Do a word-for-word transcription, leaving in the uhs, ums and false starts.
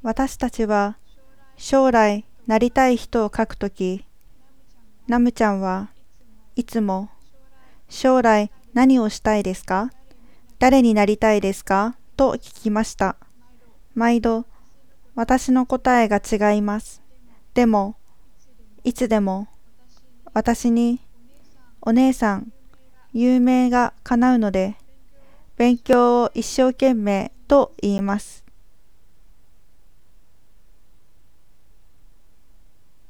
私たちは将来なりたい人を書くとき、ナムちゃんはいつも将来何をしたいですか？誰になりたいですか？と聞きました。毎度私の答えが違います。でも、いつでも私にお姉さん、有名が叶うので、勉強を一生懸命と言います。